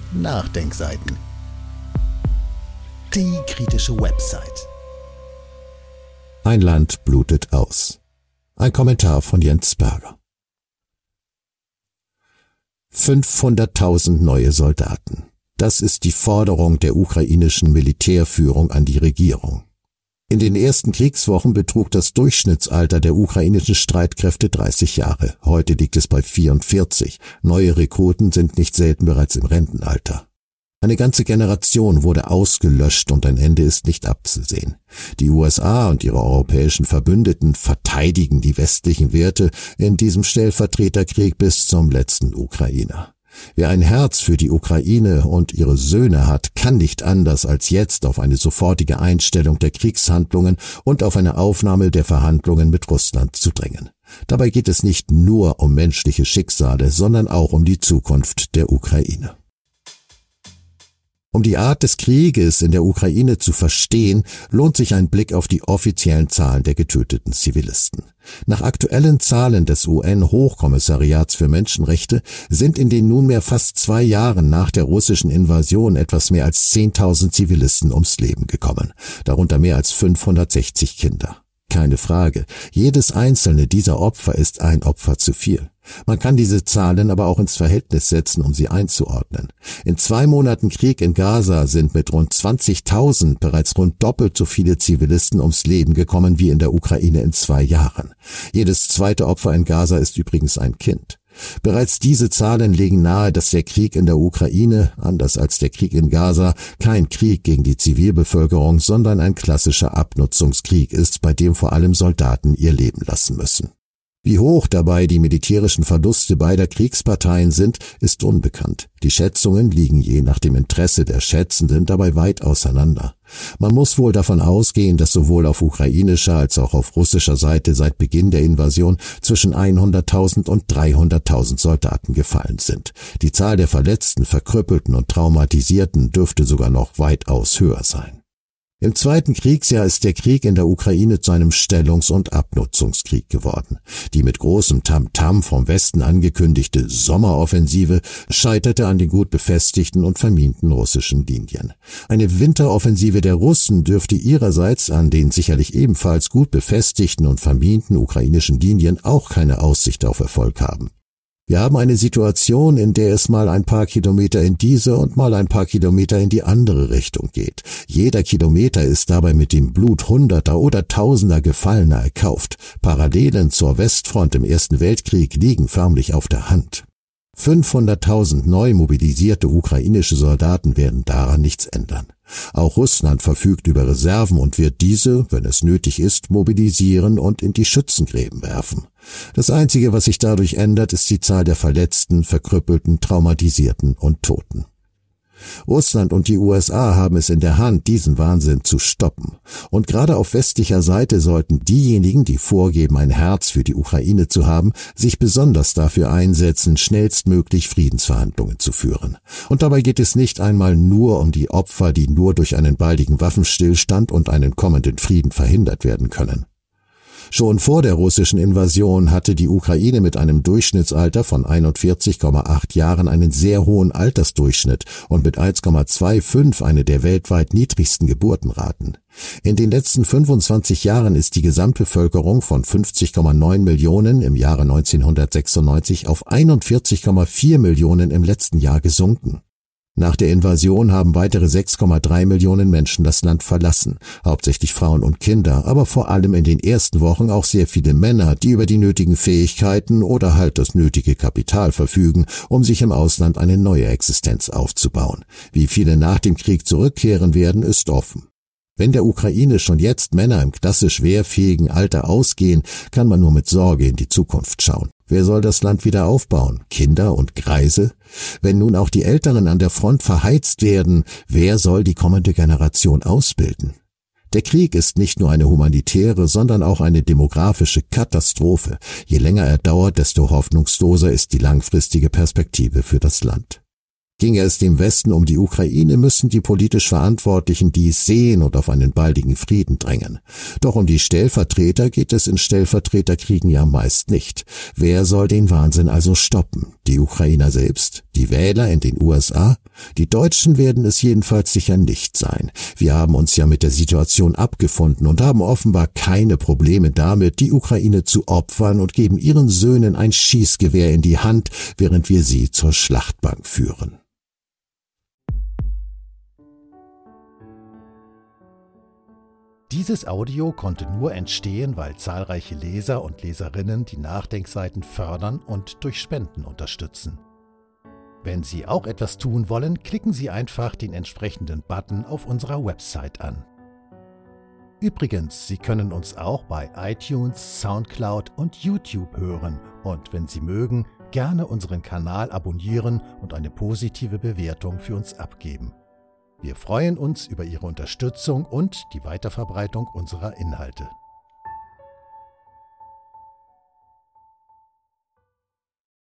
Nachdenkseiten. Die kritische Website. Ein Land blutet aus. Ein Kommentar von Jens Berger. 500.000 neue Soldaten. Das ist die Forderung der ukrainischen Militärführung an die Regierung. In den ersten Kriegswochen betrug das Durchschnittsalter der ukrainischen Streitkräfte 30 Jahre. Heute liegt es bei 44. Neue Rekruten sind nicht selten bereits im Rentenalter. Eine ganze Generation wurde ausgelöscht und ein Ende ist nicht abzusehen. Die USA und ihre europäischen Verbündeten verteidigen die westlichen Werte in diesem Stellvertreterkrieg bis zum letzten Ukrainer. Wer ein Herz für die Ukraine und ihre Söhne hat, kann nicht anders als jetzt auf eine sofortige Einstellung der Kriegshandlungen und auf eine Aufnahme der Verhandlungen mit Russland zu drängen. Dabei geht es nicht nur um menschliche Schicksale, sondern auch um die Zukunft der Ukraine. Um die Art des Krieges in der Ukraine zu verstehen, lohnt sich ein Blick auf die offiziellen Zahlen der getöteten Zivilisten. Nach aktuellen Zahlen des UN-Hochkommissariats für Menschenrechte sind in den nunmehr fast 2 Jahren nach der russischen Invasion etwas mehr als 10.000 Zivilisten ums Leben gekommen, darunter mehr als 560 Kinder. Keine Frage, jedes einzelne dieser Opfer ist ein Opfer zu viel. Man kann diese Zahlen aber auch ins Verhältnis setzen, um sie einzuordnen. In 2 Monaten Krieg in Gaza sind mit rund 20.000 bereits rund doppelt so viele Zivilisten ums Leben gekommen wie in der Ukraine in 2 Jahren. Jedes zweite Opfer in Gaza ist übrigens ein Kind. Bereits diese Zahlen legen nahe, dass der Krieg in der Ukraine, anders als der Krieg in Gaza, kein Krieg gegen die Zivilbevölkerung, sondern ein klassischer Abnutzungskrieg ist, bei dem vor allem Soldaten ihr Leben lassen müssen. Wie hoch dabei die militärischen Verluste beider Kriegsparteien sind, ist unbekannt. Die Schätzungen liegen je nach dem Interesse der Schätzenden dabei weit auseinander. Man muss wohl davon ausgehen, dass sowohl auf ukrainischer als auch auf russischer Seite seit Beginn der Invasion zwischen 100.000 und 300.000 Soldaten gefallen sind. Die Zahl der Verletzten, Verkrüppelten und Traumatisierten dürfte sogar noch weitaus höher sein. Im zweiten Kriegsjahr ist der Krieg in der Ukraine zu einem Stellungs- und Abnutzungskrieg geworden. Die mit großem Tamtam vom Westen angekündigte Sommeroffensive scheiterte an den gut befestigten und verminten russischen Linien. Eine Winteroffensive der Russen dürfte ihrerseits an den sicherlich ebenfalls gut befestigten und verminten ukrainischen Linien auch keine Aussicht auf Erfolg haben. Wir haben eine Situation, in der es mal ein paar Kilometer in diese und mal ein paar Kilometer in die andere Richtung geht. Jeder Kilometer ist dabei mit dem Blut Hunderter oder Tausender Gefallener erkauft. Parallelen zur Westfront im Ersten Weltkrieg liegen förmlich auf der Hand. 500.000 neu mobilisierte ukrainische Soldaten werden daran nichts ändern. Auch Russland verfügt über Reserven und wird diese, wenn es nötig ist, mobilisieren und in die Schützengräben werfen. Das Einzige, was sich dadurch ändert, ist die Zahl der Verletzten, Verkrüppelten, Traumatisierten und Toten. Russland und die USA haben es in der Hand, diesen Wahnsinn zu stoppen. Und gerade auf westlicher Seite sollten diejenigen, die vorgeben, ein Herz für die Ukraine zu haben, sich besonders dafür einsetzen, schnellstmöglich Friedensverhandlungen zu führen. Und dabei geht es nicht einmal nur um die Opfer, die nur durch einen baldigen Waffenstillstand und einen kommenden Frieden verhindert werden können. Schon vor der russischen Invasion hatte die Ukraine mit einem Durchschnittsalter von 41,8 Jahren einen sehr hohen Altersdurchschnitt und mit 1,25 eine der weltweit niedrigsten Geburtenraten. In den letzten 25 Jahren ist die Gesamtbevölkerung von 50,9 Millionen im Jahre 1996 auf 41,4 Millionen im letzten Jahr gesunken. Nach der Invasion haben weitere 6,3 Millionen Menschen das Land verlassen, hauptsächlich Frauen und Kinder, aber vor allem in den ersten Wochen auch sehr viele Männer, die über die nötigen Fähigkeiten oder halt das nötige Kapital verfügen, um sich im Ausland eine neue Existenz aufzubauen. Wie viele nach dem Krieg zurückkehren werden, ist offen. Wenn der Ukraine schon jetzt Männer im klassisch wehrfähigen Alter ausgehen, kann man nur mit Sorge in die Zukunft schauen. Wer soll das Land wieder aufbauen? Kinder und Greise? Wenn nun auch die Älteren an der Front verheizt werden, wer soll die kommende Generation ausbilden? Der Krieg ist nicht nur eine humanitäre, sondern auch eine demografische Katastrophe. Je länger er dauert, desto hoffnungsloser ist die langfristige Perspektive für das Land. Ginge es dem Westen um die Ukraine, müssen die politisch Verantwortlichen dies sehen und auf einen baldigen Frieden drängen. Doch um die Stellvertreter geht es in Stellvertreterkriegen ja meist nicht. Wer soll den Wahnsinn also stoppen? Die Ukrainer selbst? Die Wähler in den USA? Die Deutschen werden es jedenfalls sicher nicht sein. Wir haben uns ja mit der Situation abgefunden und haben offenbar keine Probleme damit, die Ukraine zu opfern und geben ihren Söhnen ein Schießgewehr in die Hand, während wir sie zur Schlachtbank führen. Dieses Audio konnte nur entstehen, weil zahlreiche Leser und Leserinnen die Nachdenkseiten fördern und durch Spenden unterstützen. Wenn Sie auch etwas tun wollen, klicken Sie einfach den entsprechenden Button auf unserer Website an. Übrigens, Sie können uns auch bei iTunes, SoundCloud und YouTube hören und wenn Sie mögen, gerne unseren Kanal abonnieren und eine positive Bewertung für uns abgeben. Wir freuen uns über Ihre Unterstützung und die Weiterverbreitung unserer Inhalte.